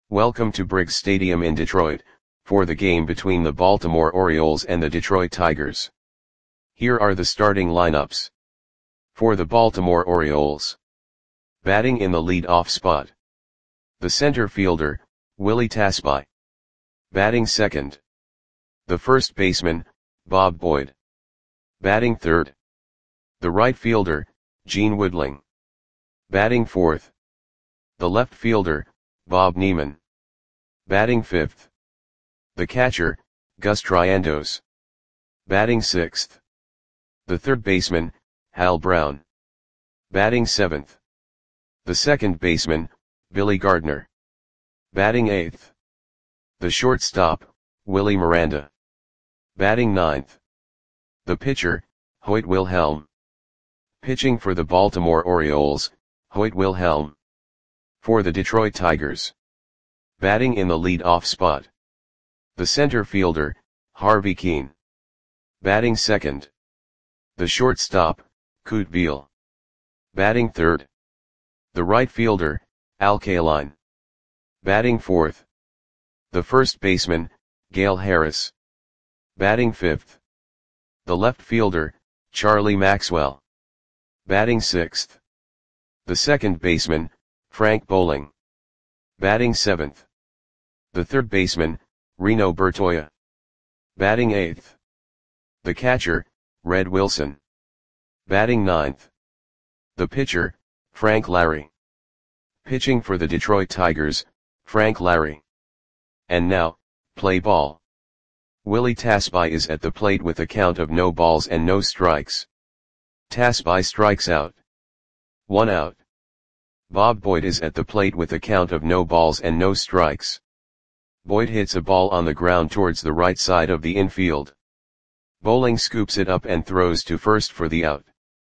Welcome to Briggs Stadium in Detroit, for the game between the Baltimore Orioles and the Detroit Tigers. Here are the starting lineups. For the Baltimore Orioles. Batting in the lead-off spot. The center fielder, Willie Tasby. Batting second. The first baseman, Bob Boyd. Batting third. The right fielder, Gene Woodling. Batting fourth. The left fielder, Bob Neiman. Batting fifth. The catcher, Gus Triandos. Batting sixth. The third baseman, Hal Brown. Batting seventh. The second baseman, Billy Gardner. Batting eighth. The shortstop, Willie Miranda. Batting ninth. The pitcher, Hoyt Wilhelm. Pitching for the Baltimore Orioles, Hoyt Wilhelm. For the Detroit Tigers. Batting in the lead-off spot. The center fielder, Harvey Kuenn. Batting second. The shortstop, Kute Biel. Batting third. The right fielder, Al Kaline. Batting fourth. The first baseman, Gale Harris. Batting fifth. The left fielder, Charlie Maxwell. Batting sixth. The second baseman, Frank Bowling. Batting seventh. The third baseman, Reno Bertoia. Batting eighth. The catcher, Red Wilson. Batting ninth. The pitcher, Frank Lary. Pitching for the Detroit Tigers, Frank Lary. And now, play ball. Willie Tasby is at the plate with a count of no balls and no strikes. Tasby strikes out. 1 out. Bob Boyd is at the plate with a count of no balls and no strikes. Boyd hits a ball on the ground towards the right side of the infield. Bowling scoops it up and throws to first for the out.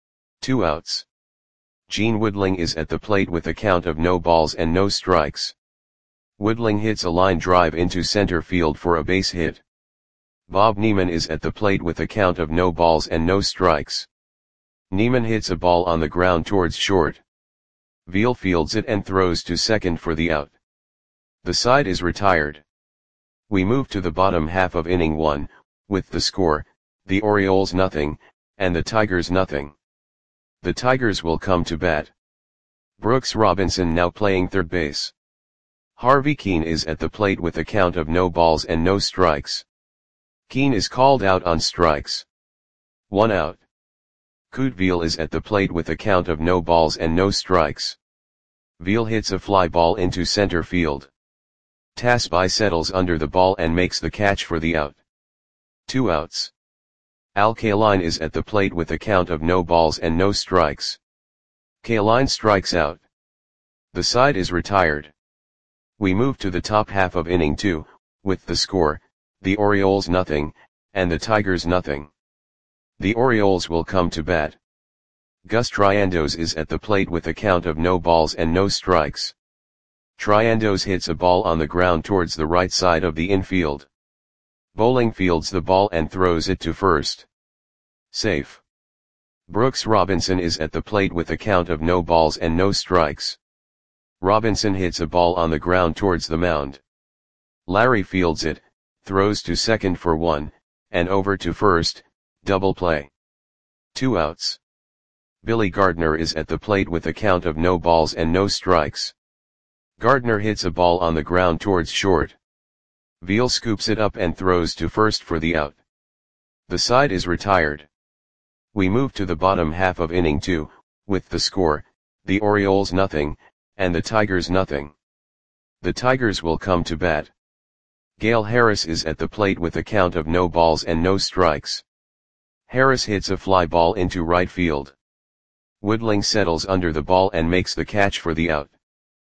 2 outs. Gene Woodling is at the plate with a count of no balls and no strikes. Woodling hits a line drive into center field for a base hit. Bob Neiman is at the plate with a count of no balls and no strikes. Neiman hits a ball on the ground towards short. Veal fields it and throws to second for the out. The side is retired. We move to the bottom half of inning 1, with the score, the Orioles nothing, and the Tigers nothing. The Tigers will come to bat. Brooks Robinson now playing third base. Harvey Kuenn is at the plate with a count of no balls and no strikes. Kuenn is called out on strikes. 1 out. Kute Biel is at the plate with a count of no balls and no strikes. Veal hits a fly ball into center field. Tasby settles under the ball and makes the catch for the out. 2 outs. Al Kaline is at the plate with a count of no balls and no strikes. Kaline strikes out. The side is retired. We move to the top half of inning 2, with the score, the Orioles nothing, and the Tigers nothing. The Orioles will come to bat. Gus Triandos is at the plate with a count of no balls and no strikes. Triandos hits a ball on the ground towards the right side of the infield. Bowling fields the ball and throws it to first. Safe. Brooks Robinson is at the plate with a count of no balls and no strikes. Robinson hits a ball on the ground towards the mound. Lary fields it, throws to second for 1, and over to first, double play. 2 outs. Billy Gardner is at the plate with a count of no balls and no strikes. Gardner hits a ball on the ground towards short. Veal scoops it up and throws to first for the out. The side is retired. We move to the bottom half of inning 2, with the score, the Orioles nothing, and the Tigers nothing. The Tigers will come to bat. Gale Harris is at the plate with a count of no balls and no strikes. Harris hits a fly ball into right field. Woodling settles under the ball and makes the catch for the out.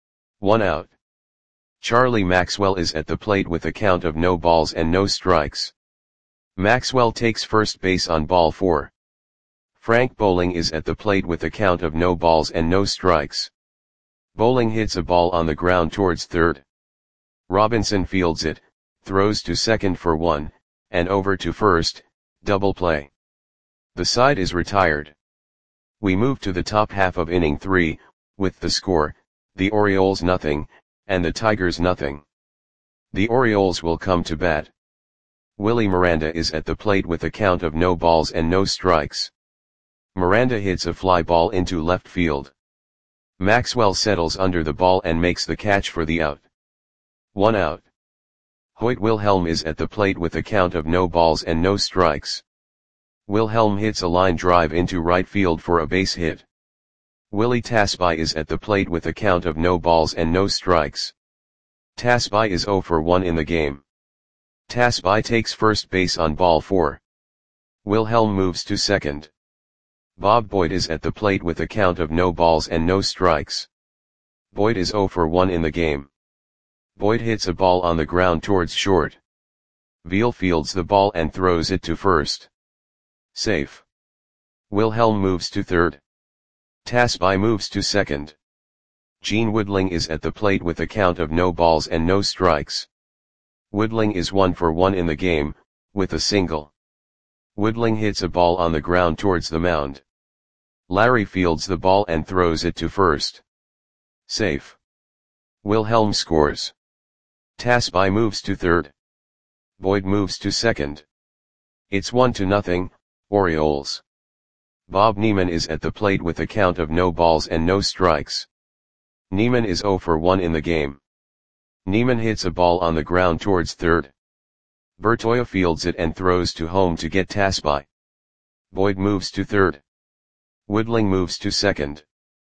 1 out. Charlie Maxwell is at the plate with a count of no balls and no strikes. Maxwell takes first base on ball 4. Frank Bowling is at the plate with a count of no balls and no strikes. Bowling hits a ball on the ground towards third. Robinson fields it, throws to second for 1, and over to first, double play. The side is retired. We move to the top half of inning 3, with the score, the Orioles nothing, and the Tigers nothing. The Orioles will come to bat. Willie Miranda is at the plate with a count of no balls and no strikes. Miranda hits a fly ball into left field. Maxwell settles under the ball and makes the catch for the out. 1 out. Hoyt Wilhelm is at the plate with a count of no balls and no strikes. Wilhelm hits a line drive into right field for a base hit. Willie Tasby is at the plate with a count of no balls and no strikes. Tasby is 0 for 1 in the game. Tasby takes first base on ball 4. Wilhelm moves to second. Bob Boyd is at the plate with a count of no balls and no strikes. Boyd is 0 for 1 in the game. Boyd hits a ball on the ground towards short. Veal fields the ball and throws it to first. Safe. Wilhelm moves to third. Tasby moves to second. Gene Woodling is at the plate with a count of no balls and no strikes. Woodling is 1 for 1 in the game, with a single. Woodling hits a ball on the ground towards the mound. Larry fields the ball and throws it to first. Safe. Wilhelm scores. Tasby moves to third. Boyd moves to second. It's 1-0, Orioles. Bob Neiman is at the plate with a count of no balls and no strikes. Neiman is 0 for 1 in the game. Neiman hits a ball on the ground towards third. Bertoia fields it and throws to home to get Tasby. Boyd moves to third. Woodling moves to second.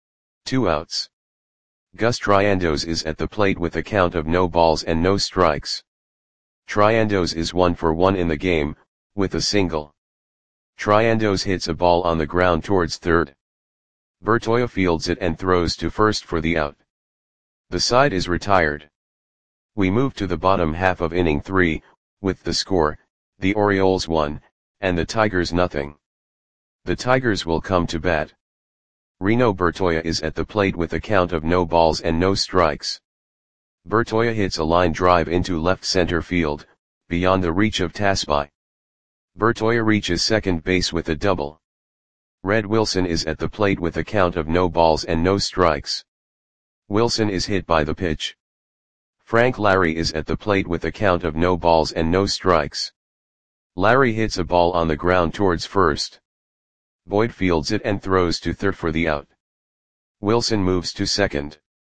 2 outs. Gus Triandos is at the plate with a count of no balls and no strikes. Triandos is 1 for 1 in the game, with a single. Triandos hits a ball on the ground towards third. Bertoia fields it and throws to first for the out. The side is retired. We move to the bottom half of inning 3, with the score, the Orioles 1, and the Tigers nothing. The Tigers will come to bat. Reno Bertoia is at the plate with a count of no balls and no strikes. Bertoia hits a line drive into left center field, beyond the reach of Tasby. Bertoia reaches second base with a double. Red Wilson is at the plate with a count of no balls and no strikes. Wilson is hit by the pitch. Frank Larry is at the plate with a count of no balls and no strikes. Larry hits a ball on the ground towards first. Boyd fields it and throws to third for the out. Wilson moves to second.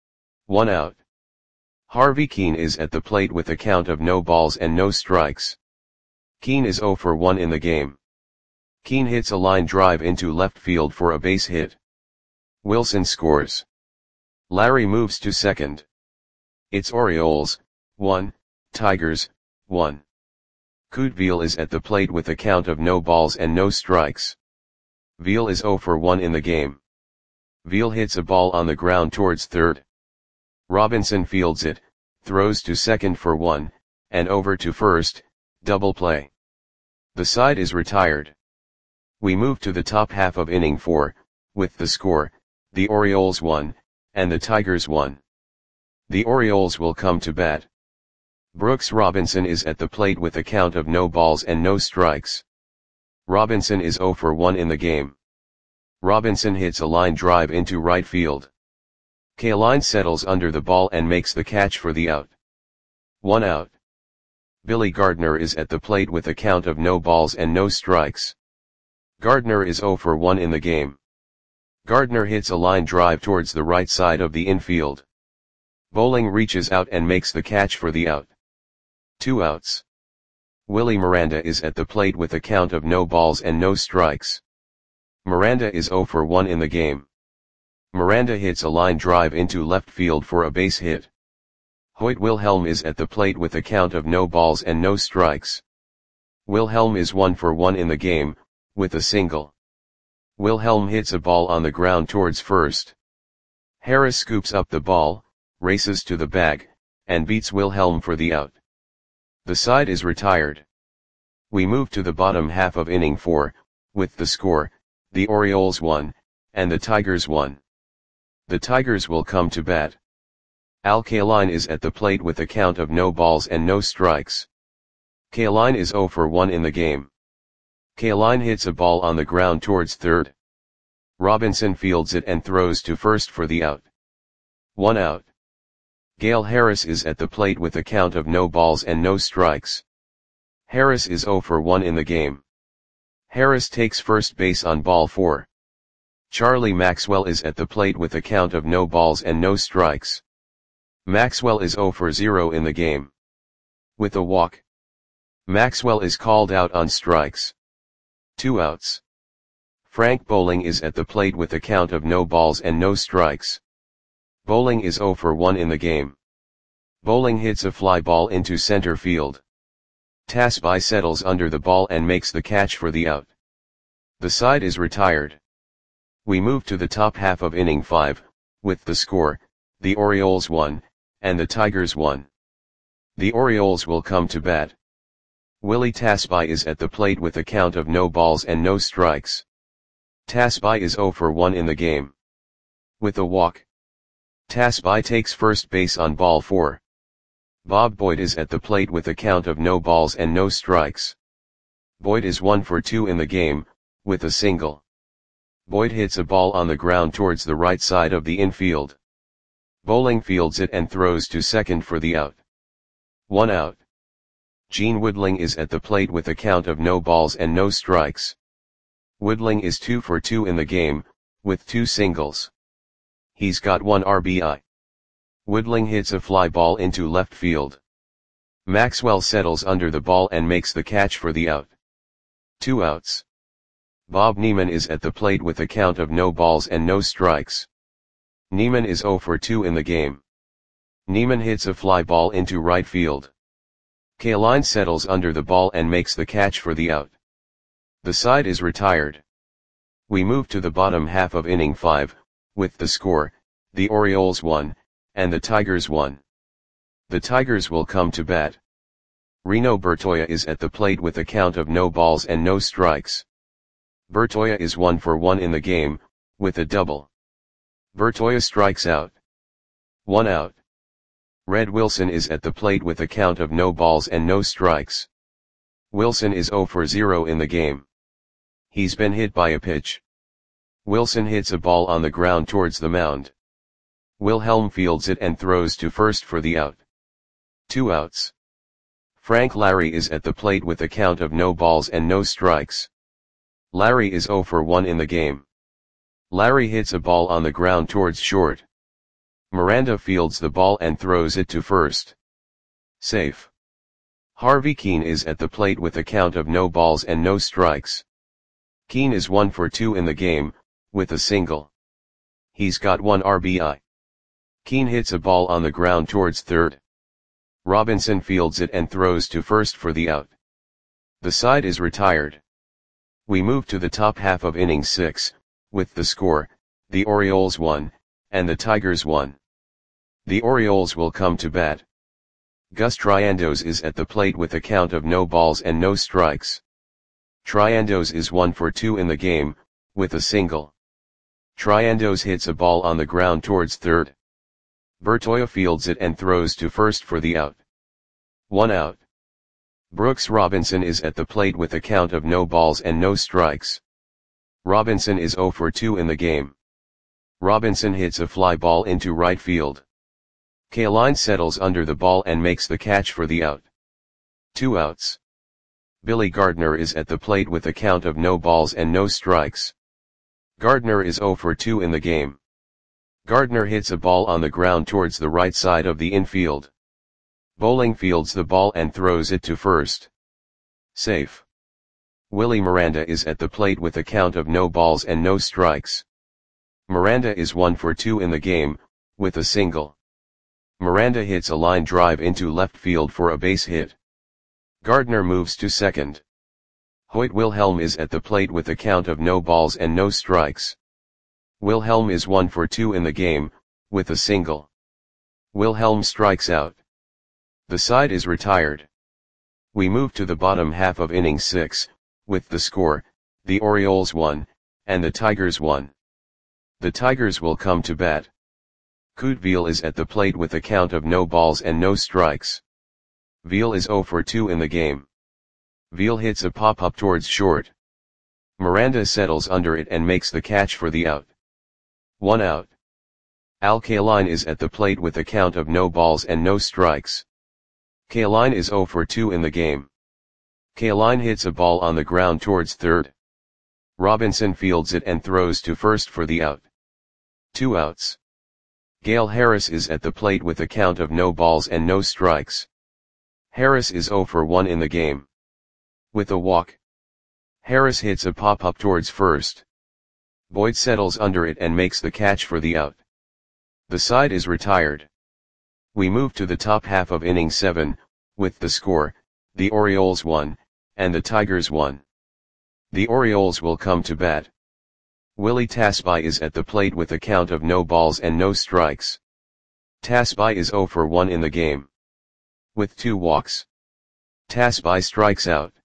1 out. Harvey Keene is at the plate with a count of no balls and no strikes. Keene is 0 for 1 in the game. Keene hits a line drive into left field for a base hit. Wilson scores. Larry moves to second. It's Orioles, 1, Tigers, 1. Kute Veal is at the plate with a count of no balls and no strikes. Veal is 0 for 1 in the game. Veal hits a ball on the ground towards third. Robinson fields it, throws to second for 1, and over to first, double play. The side is retired. We move to the top half of inning 4, with the score, the Orioles 1, and the Tigers 1. The Orioles will come to bat. Brooks Robinson is at the plate with a count of no balls and no strikes. Robinson is 0 for 1 in the game. Robinson hits a line drive into right field. Kaline settles under the ball and makes the catch for the out. 1 out. Billy Gardner is at the plate with a count of no balls and no strikes. Gardner is 0 for 1 in the game. Gardner hits a line drive towards the right side of the infield. Bowling reaches out and makes the catch for the out. 2 outs. Willie Miranda is at the plate with a count of no balls and no strikes. Miranda is 0 for 1 in the game. Miranda hits a line drive into left field for a base hit. Hoyt Wilhelm is at the plate with a count of no balls and no strikes. Wilhelm is 1 for 1 in the game, with a single. Wilhelm hits a ball on the ground towards first. Harris scoops up the ball, races to the bag, and beats Wilhelm for the out. The side is retired. We move to the bottom half of inning 4, with the score, the Orioles 1, and the Tigers 1. The Tigers will come to bat. Al Kaline is at the plate with a count of no balls and no strikes. Kaline is 0 for 1 in the game. Kaline hits a ball on the ground towards third. Robinson fields it and throws to first for the out. 1 out. Gale Harris is at the plate with a count of no balls and no strikes. Harris is 0 for 1 in the game. Harris takes first base on ball 4. Charlie Maxwell is at the plate with a count of no balls and no strikes. Maxwell is 0 for 0 in the game. With a walk, Maxwell is called out on strikes. 2 outs. Frank Bowling is at the plate with a count of no balls and no strikes. Bowling is 0 for 1 in the game. Bowling hits a fly ball into center field. Tasby settles under the ball and makes the catch for the out. The side is retired. We move to the top half of inning 5, with the score, the Orioles 1, and the Tigers 1. The Orioles will come to bat. Willie Tasby is at the plate with a count of no balls and no strikes. Tasby is 0 for 1 in the game. With a walk, Tasby takes first base on ball 4. Bob Boyd is at the plate with a count of no balls and no strikes. Boyd is 1 for 2 in the game, with a single. Boyd hits a ball on the ground towards the right side of the infield. Bowling fields it and throws to second for the out. 1 out. Gene Woodling is at the plate with a count of no balls and no strikes. Woodling is 2 for 2 in the game, with 2 singles. He's got 1 RBI. Woodling hits a fly ball into left field. Maxwell settles under the ball and makes the catch for the out. 2 outs. Bob Neiman is at the plate with a count of no balls and no strikes. Neiman is 0 for 2 in the game. Neiman hits a fly ball into right field. Kaline settles under the ball and makes the catch for the out. The side is retired. We move to the bottom half of inning 5, with the score, the Orioles 1, and the Tigers 1. The Tigers will come to bat. Reno Bertoia is at the plate with a count of no balls and no strikes. Bertoia is 1 for 1 in the game, with a double. Bertoia strikes out. 1 out. Red Wilson is at the plate with a count of no balls and no strikes. Wilson is 0 for 0 in the game. He's been hit by a pitch. Wilson hits a ball on the ground towards the mound. Wilhelm fields it and throws to first for the out. 2 outs. Frank Larry is at the plate with a count of no balls and no strikes. Larry is 0 for 1 in the game. Larry hits a ball on the ground towards short. Miranda fields the ball and throws it to first. Safe. Harvey Keene is at the plate with a count of no balls and no strikes. Keene is 1 for 2 in the game, with a single. He's got 1 RBI. Keene hits a ball on the ground towards third. Robinson fields it and throws to first for the out. The side is retired. We move to the top half of inning 6, with the score, the Orioles 1, and the Tigers 1. The Orioles will come to bat. Gus Triandos is at the plate with a count of no balls and no strikes. Triandos is 1 for 2 in the game, with a single. Triandos hits a ball on the ground towards third. Bertoia fields it and throws to first for the out. 1 out. Brooks Robinson is at the plate with a count of no balls and no strikes. Robinson is 0 for 2 in the game. Robinson hits a fly ball into right field. Kaline settles under the ball and makes the catch for the out. 2 outs. Billy Gardner is at the plate with a count of no balls and no strikes. Gardner is 0 for 2 in the game. Gardner hits a ball on the ground towards the right side of the infield. Bowling fields the ball and throws it to first. Safe. Willie Miranda is at the plate with a count of no balls and no strikes. Miranda is 1 for 2 in the game, with a single. Miranda hits a line drive into left field for a base hit. Gardner moves to second. Hoyt Wilhelm is at the plate with a count of no balls and no strikes. Wilhelm is 1 for 2 in the game, with a single. Wilhelm strikes out. The side is retired. We move to the bottom half of inning 6, with the score, the Orioles 1, and the Tigers 1. The Tigers will come to bat. Kute Veal is at the plate with a count of no balls and no strikes. Veal is 0 for 2 in the game. Veal hits a pop-up towards short. Miranda settles under it and makes the catch for the out. 1 out. Al Kaline is at the plate with a count of no balls and no strikes. Kaline is 0 for 2 in the game. Kaline hits a ball on the ground towards third. Robinson fields it and throws to first for the out. 2 outs. Gale Harris is at the plate with a count of no balls and no strikes. Harris is 0 for 1 in the game. With a walk, Harris hits a pop-up towards first. Boyd settles under it and makes the catch for the out. The side is retired. We move to the top half of inning 7, with the score, the Orioles 1, and the Tigers 1. The Orioles will come to bat. Willie Tasby is at the plate with a count of no balls and no strikes. Tasby is 0 for 1 in the game. With 2 walks, Tasby strikes out.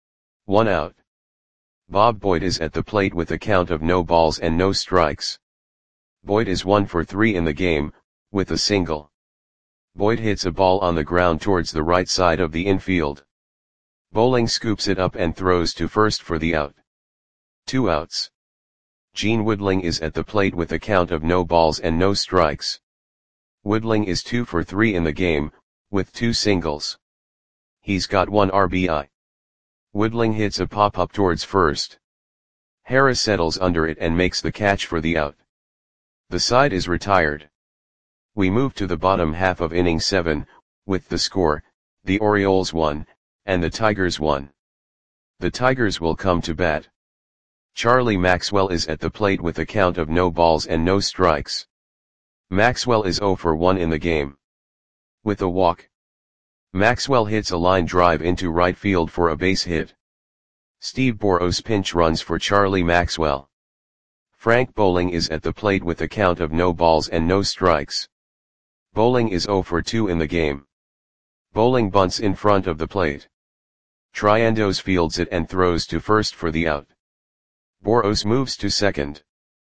1 out. Bob Boyd is at the plate with a count of no balls and no strikes. Boyd is 1 for 3 in the game, with a single. Boyd hits a ball on the ground towards the right side of the infield. Bowling scoops it up and throws to first for the out. 2 outs. Gene Woodling is at the plate with a count of no balls and no strikes. Woodling is 2 for 3 in the game, with 2 singles. He's got 1 RBI. Woodling hits a pop-up towards first. Harris settles under it and makes the catch for the out. The side is retired. We move to the bottom half of inning 7, with the score, the Orioles 1, and the Tigers 1. The Tigers will come to bat. Charlie Maxwell is at the plate with a count of no balls and no strikes. Maxwell is 0 for 1 in the game. With a walk, Maxwell hits a line drive into right field for a base hit. Steve Boros pinch runs for Charlie Maxwell. Frank Bowling is at the plate with a count of no balls and no strikes. Bowling is 0 for 2 in the game. Bowling bunts in front of the plate. Triandos fields it and throws to first for the out. Boros moves to second.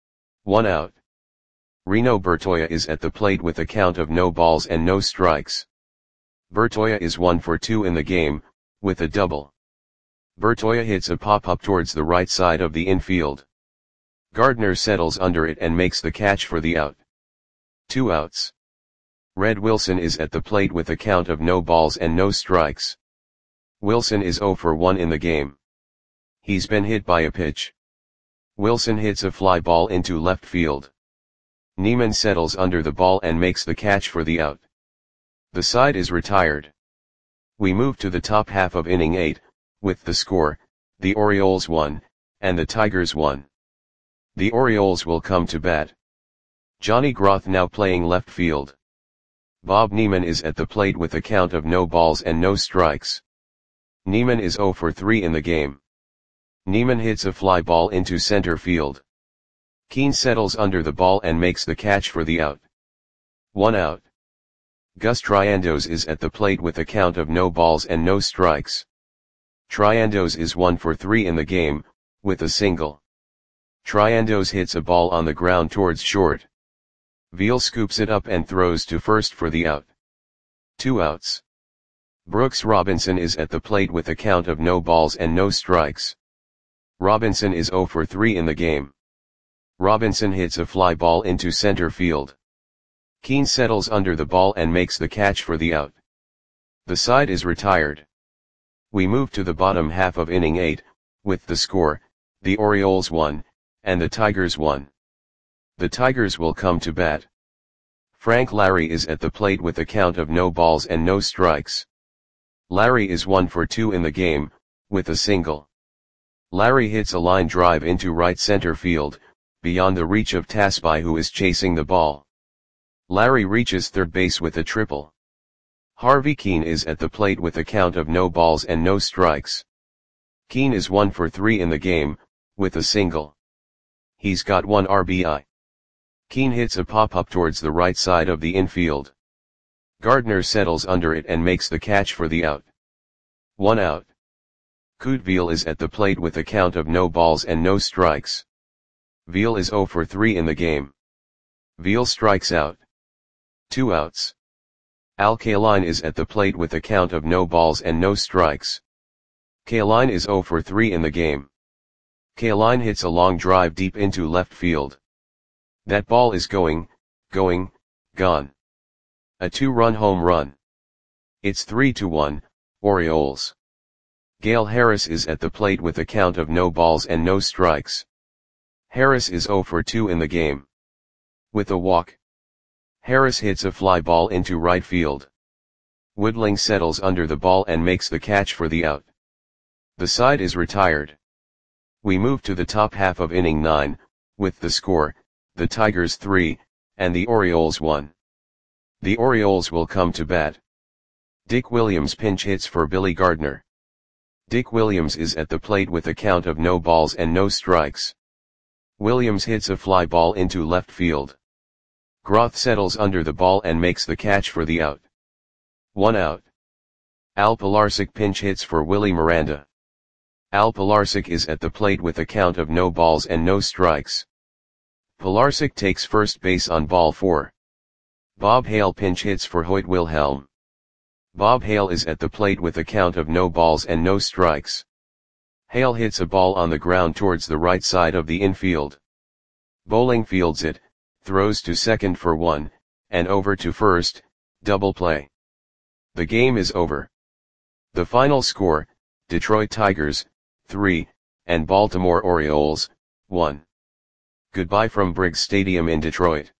1 out. Reno Bertoia is at the plate with a count of no balls and no strikes. Bertoia is 1 for 2 in the game, with a double. Bertoia hits a pop-up towards the right side of the infield. Gardner settles under it and makes the catch for the out. 2 outs. Red Wilson is at the plate with a count of no balls and no strikes. Wilson is 0 for 1 in the game. He's been hit by a pitch. Wilson hits a fly ball into left field. Neiman settles under the ball and makes the catch for the out. The side is retired. We move to the top half of inning 8, with the score, the Orioles 1, and the Tigers 1. The Orioles will come to bat. Johnny Groth now playing left field. Bob Neiman is at the plate with a count of no balls and no strikes. Neiman is 0 for 3 in the game. Neiman hits a fly ball into center field. Keane settles under the ball and makes the catch for the out. 1 out. Gus Triandos is at the plate with a count of no balls and no strikes. Triandos is 1 for 3 in the game, with a single. Triandos hits a ball on the ground towards short. Veal scoops it up and throws to first for the out. 2 outs. Brooks Robinson is at the plate with a count of no balls and no strikes. Robinson is 0 for 3 in the game. Robinson hits a fly ball into center field. Keane settles under the ball and makes the catch for the out. The side is retired. We move to the bottom half of inning 8, with the score, the Orioles 1, and the Tigers 1. The Tigers will come to bat. Frank Larry is at the plate with a count of no balls and no strikes. Larry is 1 for 2 in the game, with a single. Larry hits a line drive into right center field, beyond the reach of Tasby, who is chasing the ball. Larry reaches third base with a triple. Harvey Keane is at the plate with a count of no balls and no strikes. Keane is 1 for 3 in the game, with a single. He's got 1 RBI. Keane hits a pop-up towards the right side of the infield. Gardner settles under it and makes the catch for the out. 1 out. Kute Veal is at the plate with a count of no balls and no strikes. Veal is 0 for 3 in the game. Veal strikes out. 2 outs. Al Kaline is at the plate with a count of no balls and no strikes. Kaline is 0 for 3 in the game. Kaline hits a long drive deep into left field. That ball is going, going, gone. A 2-run home run. It's 3-1, Orioles. Gale Harris is at the plate with a count of no balls and no strikes. Harris is 0 for 2 in the game. With a walk. Harris hits a fly ball into right field. Woodling settles under the ball and makes the catch for the out. The side is retired. We move to the top half of inning 9, with the score, the Tigers 3, and the Orioles 1. The Orioles will come to bat. Dick Williams pinch hits for Billy Gardner. Dick Williams is at the plate with a count of no balls and no strikes. Williams hits a fly ball into left field. Groth settles under the ball and makes the catch for the out. 1 out. Al Pilarczyk pinch hits for Willie Miranda. Al Pilarczyk is at the plate with a count of no balls and no strikes. Pilarczyk takes first base on ball 4. Bob Hale pinch hits for Hoyt Wilhelm. Bob Hale is at the plate with a count of no balls and no strikes. Hale hits a ball on the ground towards the right side of the infield. Bowling fields it, throws to second for 1, and over to first, double play. The game is over. The final score, Detroit Tigers, 3, and Baltimore Orioles, 1. Goodbye from Briggs Stadium in Detroit.